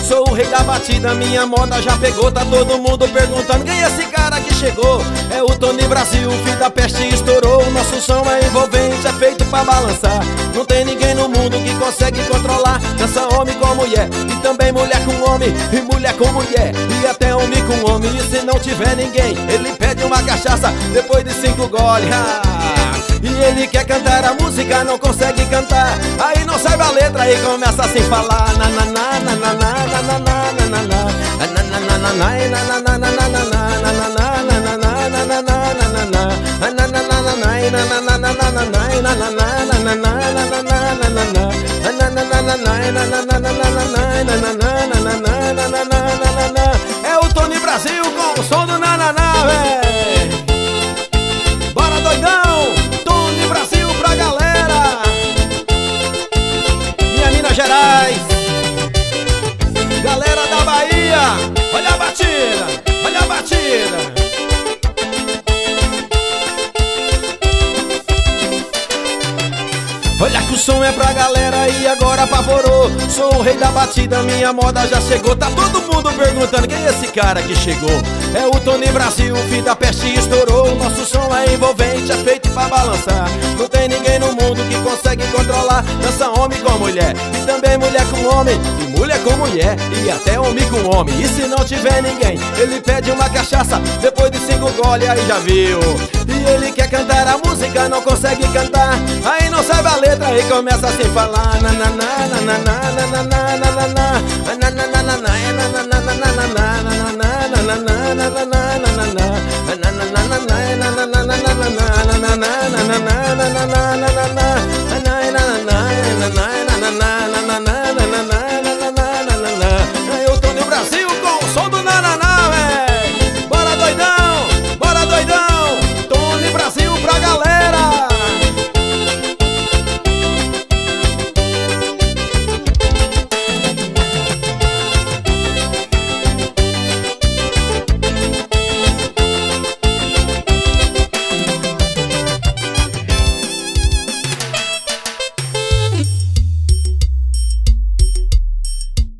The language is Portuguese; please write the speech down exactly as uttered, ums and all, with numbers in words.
Sou o rei da batida, minha moda já pegou. Tá todo mundo perguntando quem é esse cara que chegou. É o Tony Brasil, filho da peste estourou. Nosso som é envolvente, é feito pra balançar. Não tem ninguém no mundo que consegue controlar. Dança homem com mulher, e também mulher com homem, e mulher com mulher, e até homem com homem. E se não tiver ninguém, ele pede uma cachaça depois de cinco goles. Ah, e ele quer cantar a música, não consegue cantar. Aí não sabe a letra e começa a se falar. Na na na na na na na na na na na na na na na na na na. É o Tony Brasil com o som do nananá, véi. Bora doidão, Tony Brasil pra galera. Minha Minas Gerais, galera da Bahia, olha a batida, olha a batida. Olha que o som é pra galera e agora apavorou. Sou o rei da batida, minha moda já chegou. Tá todo mundo perguntando quem é esse cara que chegou. É o Tony Brasil, filho da peste estourou. Nosso som é envolvente, é feito pra balançar. Não tem ninguém no mundo que consegue controlar. Dança homem com mulher, e também mulher com homem, e mulher com mulher, e até homem com homem. E se não tiver ninguém, ele pede uma cachaça depois de cinco goles, aí já viu. E ele quer cantar a música, não consegue cantar. Aí não sabe a letra e começa a se falar. Na na na na na na na na na na na na na na na na na na.